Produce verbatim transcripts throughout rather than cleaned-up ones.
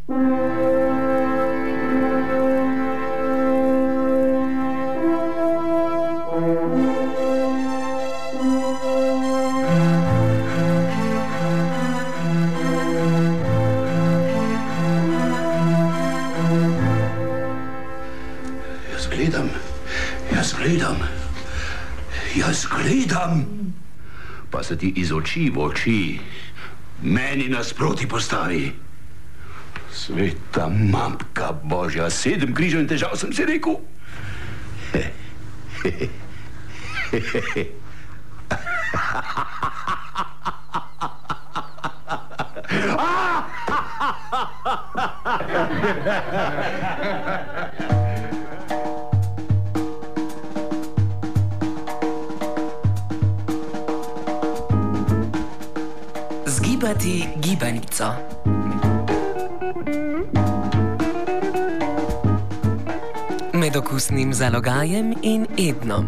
Gledam, jaz gledam, jaz gledam, pa se ti iz oči v oči meni nasproti postavi. Sveta matka Božja, sedem križev in težav sem si rekel. He, he, he, he, he, he. Zgibati gibanico. Med okusnim zalogajem in Ednom.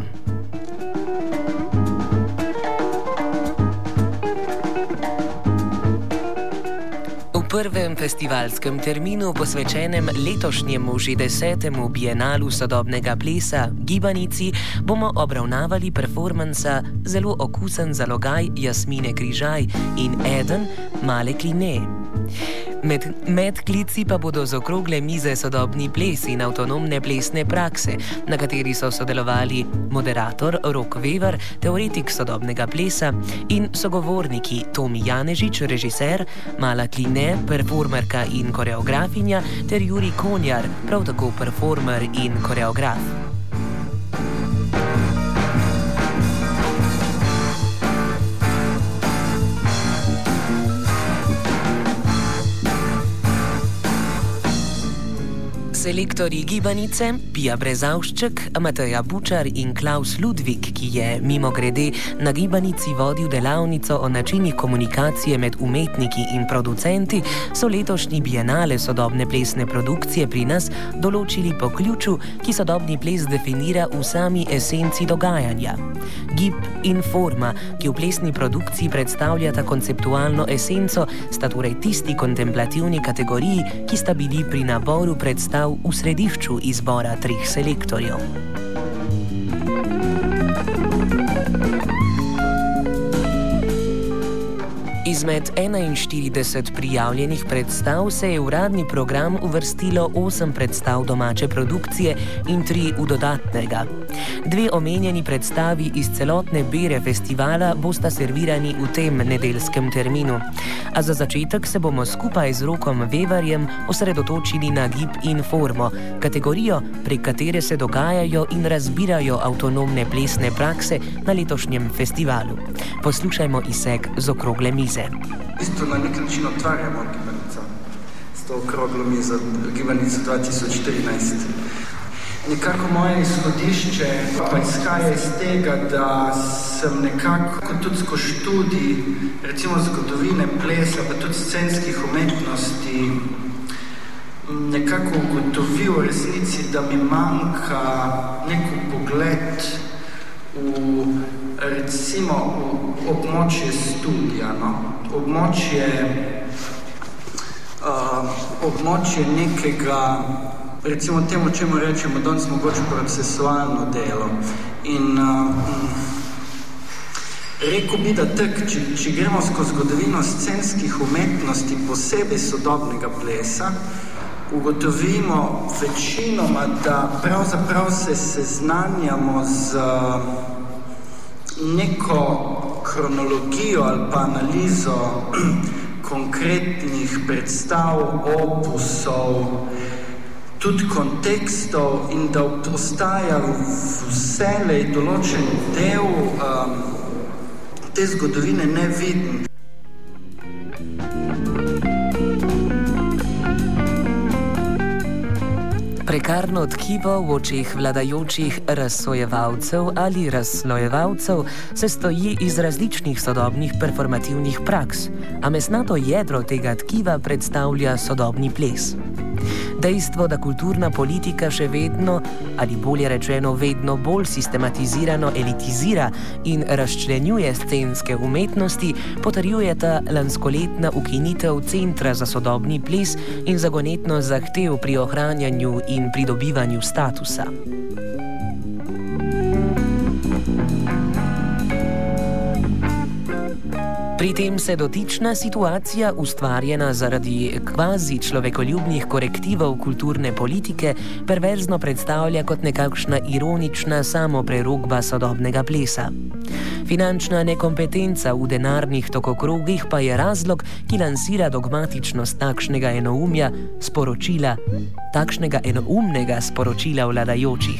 V prvem festivalskem terminu, posvečenem letošnjemu že desetemu bienalu sodobnega plesa Gibanici, bomo obravnavali performansa Zelo okusen zalogaj Jasmine Križaj in Eden Male Kline. Med, med klici pa bodo z okrogle mize sodobni ples in avtonomne plesne prakse, na kateri so sodelovali moderator Rok Vevar, teoretik sodobnega plesa, in sogovorniki Tomi Janežič, režiser, Mala Kline, performerka in koreografinja, ter Jurij Konjar, prav tako performer in koreograf. Selektorji Gibanice, Pija Brezavšček, Mateja Bučar in Klaus Ludvik, ki je mimogrede na Gibanici vodil delavnico o načinih komunikacije med umetniki in producenti, so letošnji bienale sodobne plesne produkcije pri nas določili po ključu, ki sodobni ples definira v sami esenci dogajanja. Gib in forma, ki v plesni produkciji predstavljata konceptualno esenco, sta torej tisti kontemplativni kategoriji, ki sta bili pri naboru predstav v središču izbora treh selektorjev. Izmed enainštirideset prijavljenih predstav se je v uradni program uvrstilo osem predstav domače produkcije in tri v dodatnega. Dve omenjeni predstavi iz celotne bere festivala bosta servirani v tem nedeljskem terminu. A za začetek se bomo skupaj z Rokom Vevarjem osredotočili na gib in formo, kategorijo, prek katere se dogajajo in razbirajo avtonomne plesne prakse na letošnjem festivalu. Poslušajmo izsek z okrogle mize. V bistvu na nek način otvarjamo Gibanico s to okroglo mizo, Gibanico dva tisoč štirinajst. Nekako moje izhodišče pa izhaja iz tega, da sem nekako tudi skozi študij, recimo zgodovine plesa, pa tudi scenskih umetnosti, nekako ugotovil v resnici, da mi manjka nek pogled v, recimo, v območje studija, no? območje, uh, območje nekega, recimo temu, čemu rečemo, danes mogoče procesualno delo. In uh, rekel bi, da tak, če, če gremo skozi zgodovino scenskih umetnosti, posebej sodobnega plesa, ugotovimo večinoma, da pravzaprav se seznanjamo z neko kronologijo ali pa analizo konkretnih predstav, opusov, tudi kontekstov in da postaja vselej določen del um, te zgodovine neviden. Prekarno tkivo v očeh vladajočih razsojevalcev ali razslojevalcev se stoji iz različnih sodobnih performativnih praks, a mesnato jedro tega tkiva predstavlja sodobni ples. Dejstvo, da kulturna politika še vedno, ali bolje rečeno vedno bolj sistematizirano elitizira in razčlenjuje scenske umetnosti, potrjujeta lanskoletna ukinitev Centra za sodobni ples in zagonetnost zahtev pri ohranjanju in pridobivanju statusa. Pri tem se dotična situacija, ustvarjena zaradi kvazi človekoljubnih korektivov kulturne politike, perverzno predstavlja kot nekakšna ironična samoprerogba sodobnega plesa. Finančna nekompetenca v denarnih tokokrogih pa je razlog, ki lansira dogmatičnost takšnega enoumja sporočila, takšnega enoumnega sporočila vladajočih.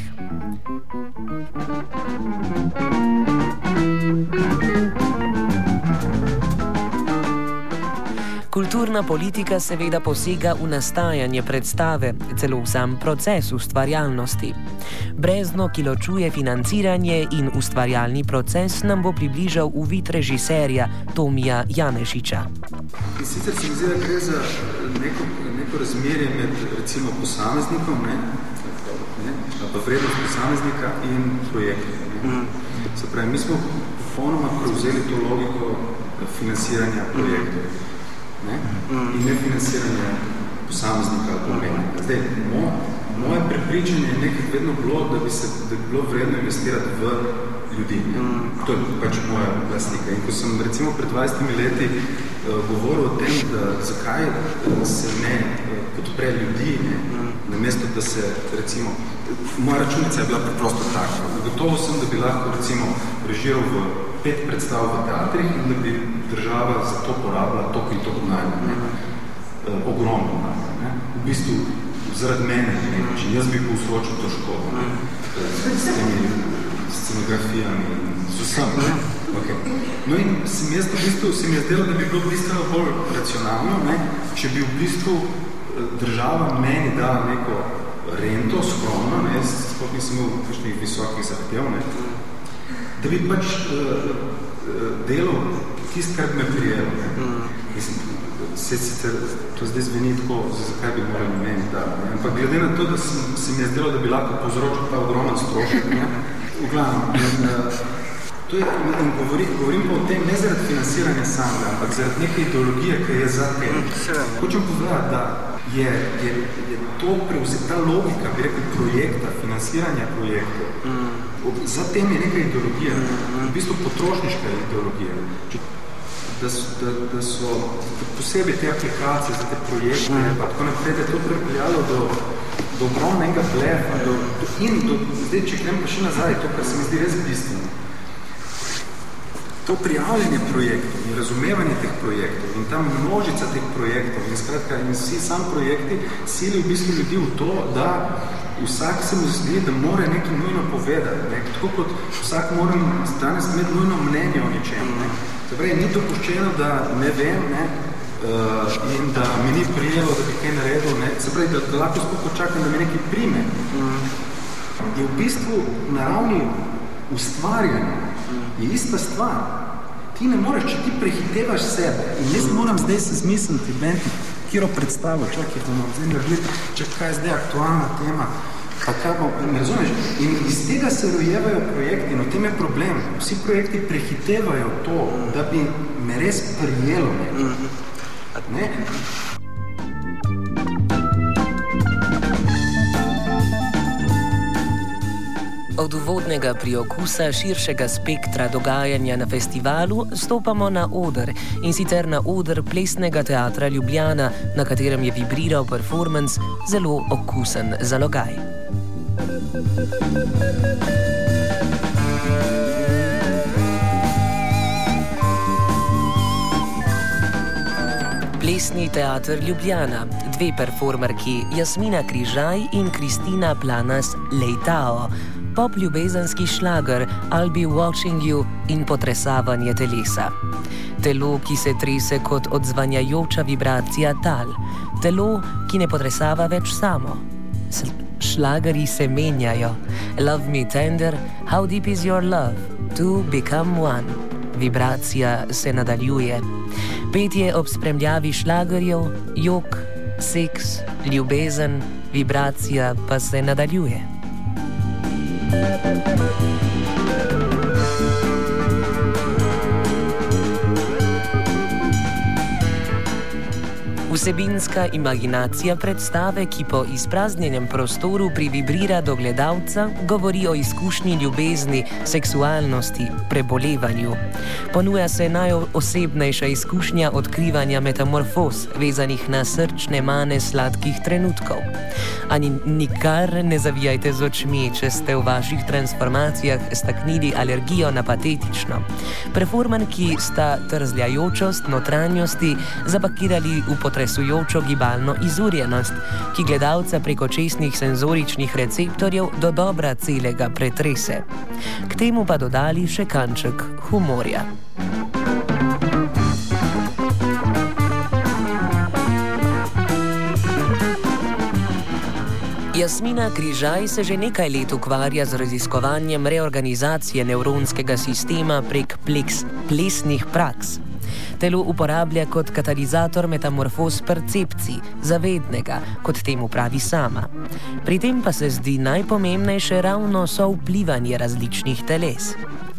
Kulturna politika seveda posega v nastajanje predstave, celo v sam proces ustvarjalnosti. Brezno, ki ločuje financiranje in ustvarjalni proces, nam bo približal uvid režiserja Tomija Janežiča. In sicer se mi zdi, da gre za neko, neko razmerje med recimo posameznikom, ne, ne, pa vrednost posameznika in projektom. Mm. Se pravi, mi smo popolnoma prevzeli to logiko financiranja projektov. Ne? In ne financiranje posameznika ali pomembnika. Zdaj, mo, moje prepričanje je nekaj vedno bilo, da bi se da bi bilo vredno investirati v ljudi. Ne? To je pač moja vlastnika. In ko sem recimo pred dvajsetimi leti uh, govoril o tem, da zakaj se ne uh, podpre ljudi, ne? Namesto, da se recimo, moja računica je bila preprosto taka. Gotovo sem, da bi lahko recimo režiral v pet predstav v teatrih in da bi država za to porabila toliko in toliko najbolj, ne? E, ogromno najbolj, ne? V bistvu zaradi mene, ne? Če jaz bi povzročil to škodo, ne? S temi scenografijami in z vsem, ne? Okay. No in se mi, v bistvu, se mi je zdelo, da bi bilo bistveno bolj racionalno, ne? Če bi v bistvu država meni dala neko rento, skromno, ne? Sploh nisem imel kakšnih visokih zahtev, ne? Da bi pač uh, delal tist, kar bi me prijelo. Mm. Mislim, se sicer to zdaj zveni tako, zakaj bi morali meni da. Ne? Ampak glede na to, da sem, se mi je zdelo, da bi lahko povzročil ta ogromen strošek, ne? V glavnem. In, uh, to je, in govorim, govorim pa o tem ne zaradi financiranja samega, ampak zaradi neke ideologije, ki je za tem. Mm. Hočem povedati, da je, je, je to prevzeti, ta logika, bi rekel, projekta, financiranja projektov, mm. Za tem je neka ideologija, v bistvu potrošniška ideologija. Da so, da, da so posebej te aplikacije za te projekte, pa tako naprej, da je to pripeljalo do, do ogromnega blefa, do, do, in do, zdaj, če grem pa še nazaj, to, kar se mi zdi res bistveno. To prijavljanje projektov in razumevanje teh projektov in ta množica teh projektov in skratka, in vsi sam projekti sili v bistvu ljudi v to, da vsak se mu zdi, da mora nekaj nujno povedati. Ne? Tako kot vsak mora danes imeti nujno mnenje o ničem. Ne? Torej, ni dopuščeno, da ne vem, ne? Uh, in da mi ni prijelo, da bi kaj naredil. Ne? Se pravi, da, da lahko spoko čakam, da mi nekaj prime. Je v bistvu na ravni ustvarjanja je ista stvar. Ti ne moreš, če ti prehitevaš sebe. In jaz moram zdaj se zmisliti, Benti, kjero predstavo, čakaj, da nam zdaj narediti, če kaj je zdaj aktualna tema, pa kaj bo, ne razumeš? In iz tega se rojevajo projekti, no tem je problem. Vsi projekti prehitevajo to, da bi me res prijelo. Ne? Ne? Od uvodnega priokusa širšega spektra dogajanja na festivalu stopamo na oder, in sicer na oder Plesnega teatra Ljubljana, na katerem je vibriral performance zelo okusen zalogaj. Plesni teater Ljubljana, dve performerki, Jasmina Križaj in Kristina Planas-Leitao, pop ljubezenski šlager I'll be watching you in potresavanje telesa. Telo, ki se trese kot odzvanjajoča vibracija tal. Telo, ki ne potresava več samo. Šlageri se menjajo. Love me tender, how deep is your love? To become one. Vibracija se nadaljuje. Petje ob spremljavi šlagerjev, jok, seks, ljubezen, vibracija pa se nadaljuje. Vsebinska imaginacija predstave, ki po izpraznjenem prostoru privibrira do gledalca, govori o izkušnji ljubezni, seksualnosti, prebolevanju. Ponuja se najosebnejša izkušnja odkrivanja metamorfoz, vezanih na srčne mane sladkih trenutkov. Ani nikar ne zavijajte z očmi, če ste v vaših transformacijah staknili alergijo na patetično. Performanki sta trzljajočost notranjosti zapakirali v potresujočo gibalno izurjenost, ki gledalca prek očesnih senzoričnih receptorjev do dobra celega pretrese. K temu pa dodali še kanček humorja. Jasmina Križaj se že nekaj let ukvarja z raziskovanjem reorganizacije nevronskega sistema prek pleks, plesnih praks. Telo uporablja kot katalizator metamorfoz percepcij, zavednega, kot temu pravi sama. Pri tem pa se zdi najpomembnejše ravno sovplivanje različnih teles.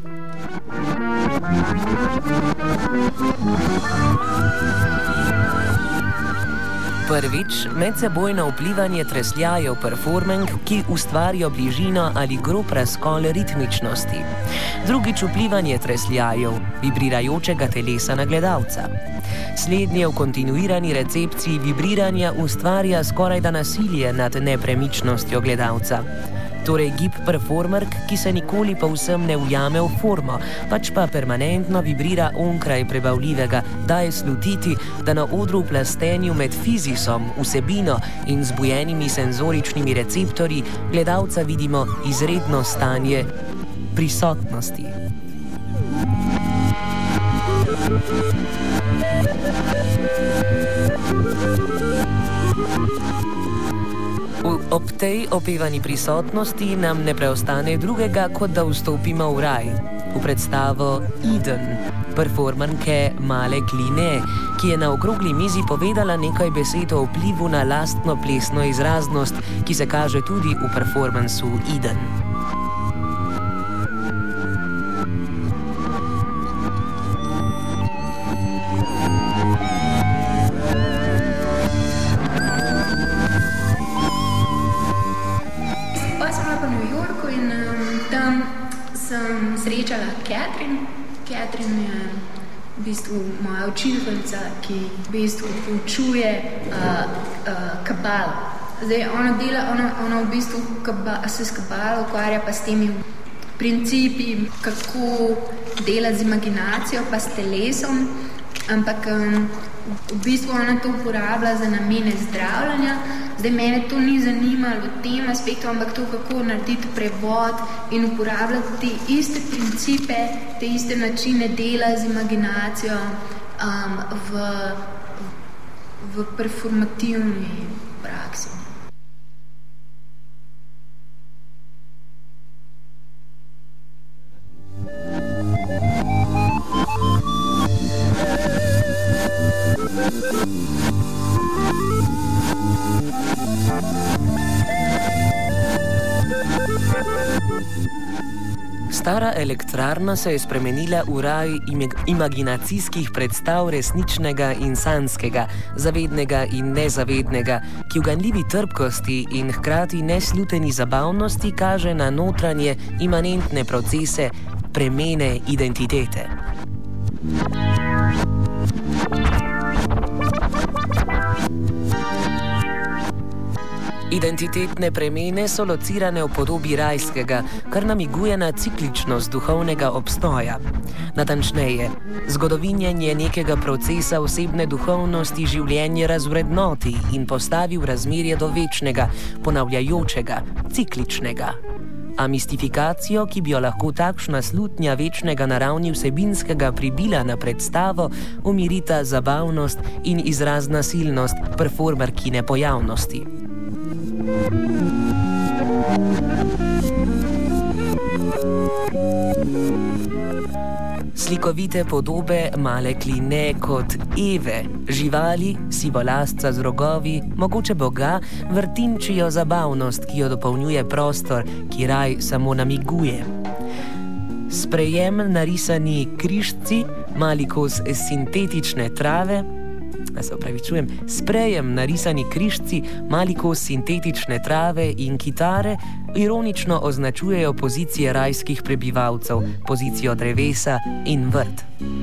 Prvič, medsebojno vplivanje tresljajev performank, ki ustvarijo bližino ali grob razkol ritmičnosti. Drugič, vplivanje tresljajev, vibrirajočega telesa na gledalca. Slednje v kontinuirani recepciji vibriranja ustvarja skorajda nasilje nad nepremičnostjo gledalca. Torej gib performerk, ki se nikoli povsem ne ujame v formo, pač pa permanentno vibrira onkraj prebavljivega, daje slutiti, da na odru v plastenju med fizisom, vsebino in zbujenimi senzoričnimi receptorji gledalca vidimo izredno stanje prisotnosti. Ob tej opevani prisotnosti nam ne preostane drugega, kot da vstopimo v raj, v predstavo Eden, performanke Male Kline, ki je na okrogli mizi povedala nekaj besed o vplivu na lastno plesno izraznost, ki se kaže tudi v performansu Eden. Srečala Catherine. Catherine je v bistvu moja učiteljica, ki v bistvu poučuje uh, uh, kabalo. Zdaj, ona, dela, ona, ona v bistvu kaba, se s kabalo ukvarja pa s temi principi, kako dela z imaginacijo pa s telesom, ampak um, v bistvu ona to uporablja za namene zdravljanja. Zdaj, mene to ni zanimalo v tem aspektu, ampak to, kako narediti prevod in uporabljati te iste principe, te iste načine dela z imaginacijo um, v, v performativni praksi. Stara elektrarna se je spremenila v raj imaginacijskih predstav resničnega in sanskega, zavednega in nezavednega, ki v ganljivi trpkosti in hkrati nesluteni zabavnosti kaže na notranje imanentne procese premene identitete. Identitetne premene so locirane v podobi rajskega, kar namiguje na cikličnost duhovnega obstoja. Natančneje, zgodovinjenje nekega procesa osebne duhovnosti življenje razvrednoti in postavi v razmerje do večnega, ponavljajočega, cikličnega. A mistifikacijo, ki bi jo lahko takšna slutnja večnega na ravni vsebinskega pribila na predstavo, umirita zabavnost in izrazna silnost performerkine pojavnosti. Slikovite podobe male kline kot Eve, živali, sivolasca z rogovi, mogoče Boga, vrtinčijo zabavnost, ki jo dopolnjuje prostor, ki raj samo namiguje. Sprejem narisani križci, mali kos sintetične trave, se opravičujem, sprejem narisani križci, mali kos sintetične trave in kitare ironično označujejo pozicije rajskih prebivalcev, pozicijo drevesa in vrt.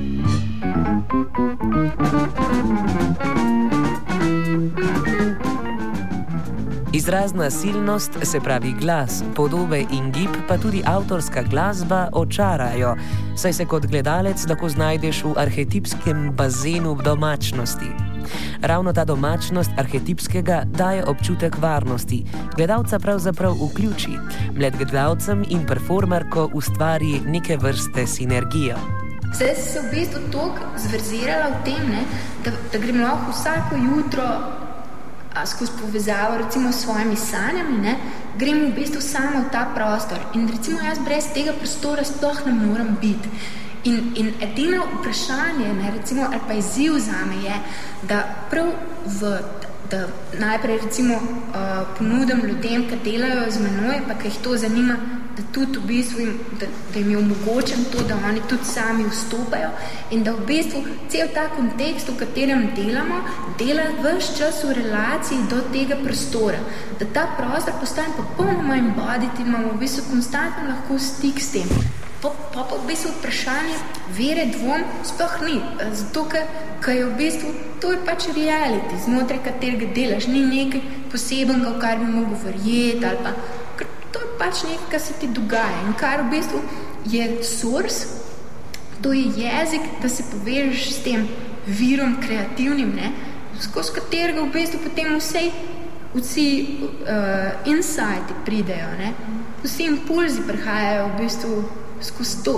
Izrazna silnost, se pravi glas, podobe in gib, pa tudi avtorska glasba očarajo, saj se kot gledalec lahko znajdeš v arhetipskem bazenu domačnosti. Ravno ta domačnost arhetipskega daje občutek varnosti, gledalca pravzaprav vključi, med gledalcem in performerko ustvari neke vrste sinergijo. Zdaj sem se v bistvu toliko zverzirala v tem, ne, da, da grem lahko vsako jutro a, skozi povezavo recimo s svojimi sanjami, ne, grem v bistvu samo v ta prostor in recimo jaz brez tega prostora sploh ne morem biti. In, in edino vprašanje, ne, recimo, ali pa izziv zame je, da prav v, da najprej recimo uh, ponudim ljudem, ki delajo z menoj, pa ki jih to zanima, da tudi v bistvu jim, da, da jim je omogočen to, da oni tudi sami vstopajo in da v bistvu cel ta kontekst, v katerem delamo, dela ves čas v relaciji do tega prostora. Da ta prostor postane popolnoma embodied in imamo v bistvu konstantno lahko stik s tem. Pa pa v bistvu vprašanje vere, dvom sploh ni, zato ker je v bistvu, to je pač reality, znotraj katerega delaš, ni nekaj posebenega, v kar bi mogel verjeti ali pa, ker to je pač nekaj, kar se ti dogaja in kar v bistvu je source, to je jezik, da se povežeš s tem virom kreativnim, ne, skozi katerega v bistvu potem vsej, vsi uh, insighti pridejo, ne, vsi impulzi prihajajo v bistvu skozi to.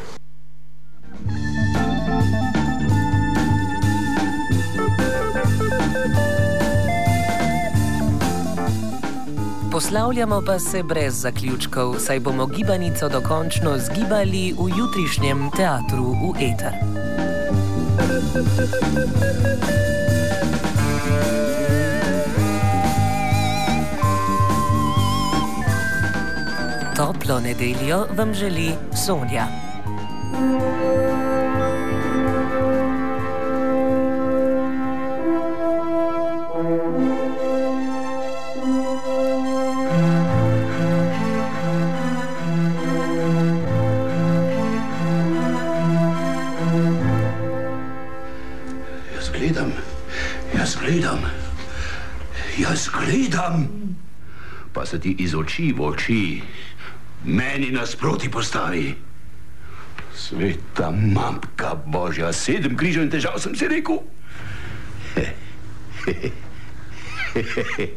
Poslavljamo pa se brez zaključkov, saj bomo gibanico dokončno zgibali v jutrišnjem teatru v eter. Toplo nedeljo vam želi Sonja. Jaz gledam, jaz gledam, jaz gledam, pa se ti iz oči v oči meni nasproti postavi. Sveta mamka Božja, sedem križev in težav sem si rekel. He, he, he, he, he.